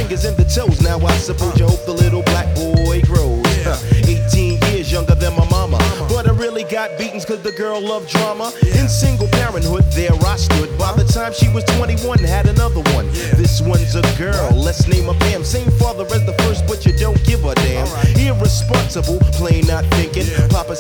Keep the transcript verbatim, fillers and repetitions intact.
fingers and the toes. Now I suppose you hope the little black boy grows. Huh. eighteen years younger than my mama, but I really got beatings cause the girl loved drama. In single parenthood, there I stood. By the time she was twenty-one, had another one. This one's a girl, let's name her Pam. Same father as the first, but you don't give a damn. Irresponsible, plain not thinking.